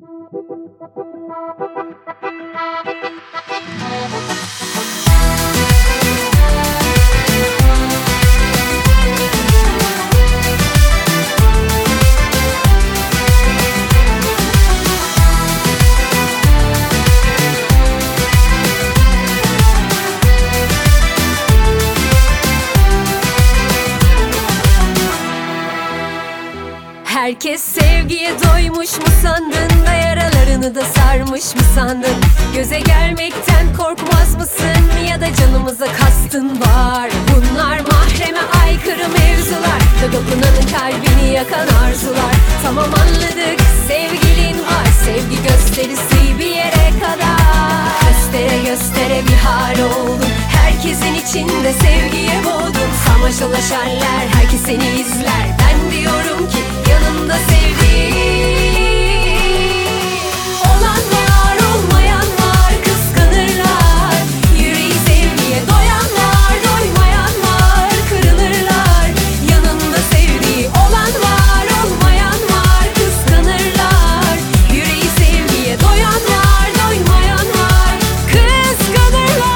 Herkes sevgiye doymuş mu sandın da yaralarını da sarmış mı sandın? Göze gelmekten korkmaz mısın ya da canımıza kastın var? Bunlar mahreme aykırı mevzular da dokunanın kalbini yakan arzular. Tamam anladık, sevgilin var, sevgi gösterisi bir yere kadar. Göstere göstere bir hal oldun, herkesin içinde sevgiye boğdun. Sarmaş dolaşanlar, herkes seni izler, ben diyorum ki yanında sevdiğin olan var, olmayan var, kıskanırlar. Yüreği sevgiye doyan var, doymayan var, kırılırlar. Yanında sevdiği olan var, olmayan var, kıskanırlar. Yüreği sevgiye doyan var, doymayan var, kıskanırlar.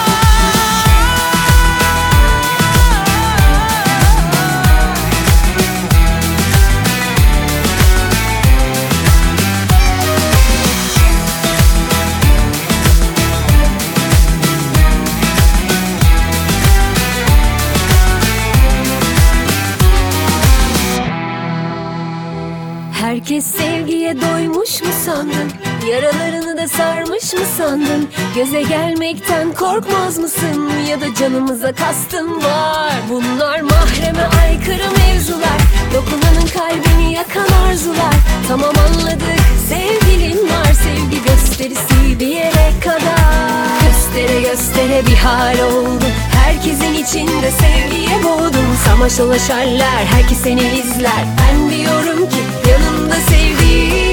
Herkes sevgiye doymuş mu sandın? Yaralarını da sarmış mı sandın? Göze gelmekten korkmaz mısın? Ya da canımıza kastın var? Bunlar mahreme aykırı mevzular, dokunanın kalbini yakan arzular. Tamam anladık, sevgilin var, sevgi gösterisi bir yere kadar. Göstere göstere bir hal oldun, herkesin içinde sevgiye boğdun. Sarmaş dolaşanlar, herkes seni izler, ben diyorum ki yanında sevdiğin